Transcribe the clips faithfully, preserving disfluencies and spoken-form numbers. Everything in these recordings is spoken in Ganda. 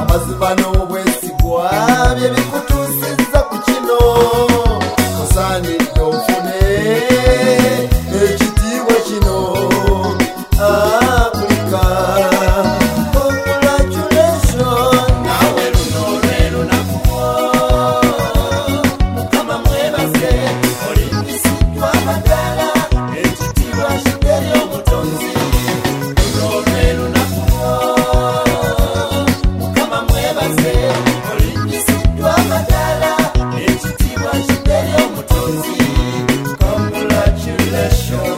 amazima n'obwesigwa bye bikutuusizza ku kino osaanidde ofune ekitiibwa kino Africa. Congratulations. Nawe luno lwe lunaku Mukama mwebase olimpisiddwa amagala ekitiibwa kigeri omutonzi luno lwe lunaku Mukama mwebase olimpisiddwa amagala ekitiibwa kigeri omutonzi Congratulations.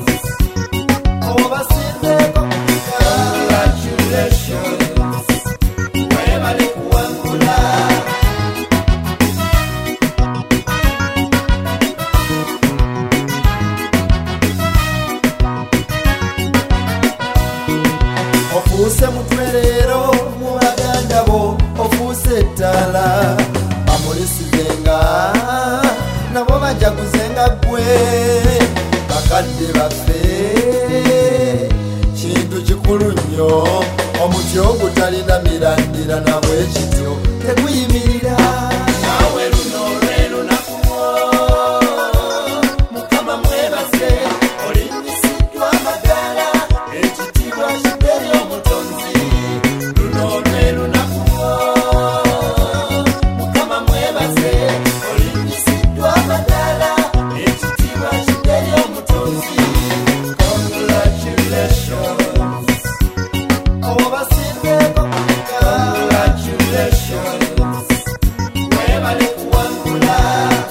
Ofuuse mutwerero mu baganda bo ofuuse ettala bamulisizenga nabo bajaguzenga ggwe bakadde baffe kintu kikulu nnyo omuti ogutalina mirandira nabwe kityo teguyimirira nawe luno lwe lunaku Mukama mwebase olimpisiddwa amagala ekitiibwa kigeri omutonzi luno lwe lunaku Mukama mwebase olimpisiddwa amagala ekitiibwa kigeri omutonzi Congratulations. Obasiddeko Congratulations. Webale kuwangula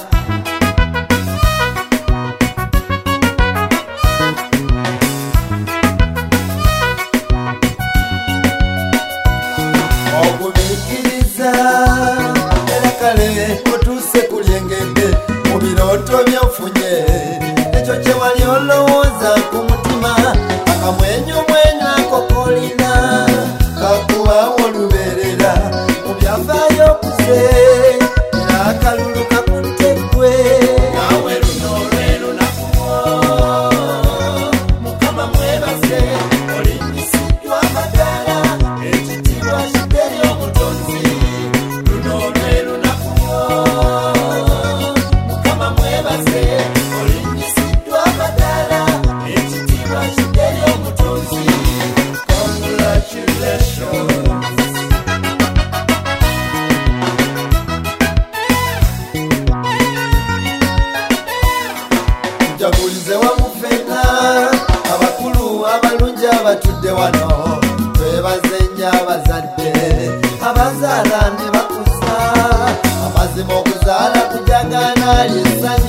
okubikiriza era kale otuuse ku lyengedde mu birooto byofunye ekyo kye wali olowooza ku mutima akamwenyumwenyu ako kolina kakuba olubeerera mu byafaayo okuze era akalulu kakutte ggwe nawe luno lwe lunaku Mukama mwebase olimpisiddwa amagala ekitiibwa kigeri omutonzi luno lwe lunaku Mukama mwebase olimpisiddwa amagala ekitiibwa kigeri omutonzi Congratulations. Jagulize wamu ffenna abakulu abalungi abatudde wano twebaze nnyo abazadde abazaala ne bakuza amazima okuzaala kujagana lyessanyu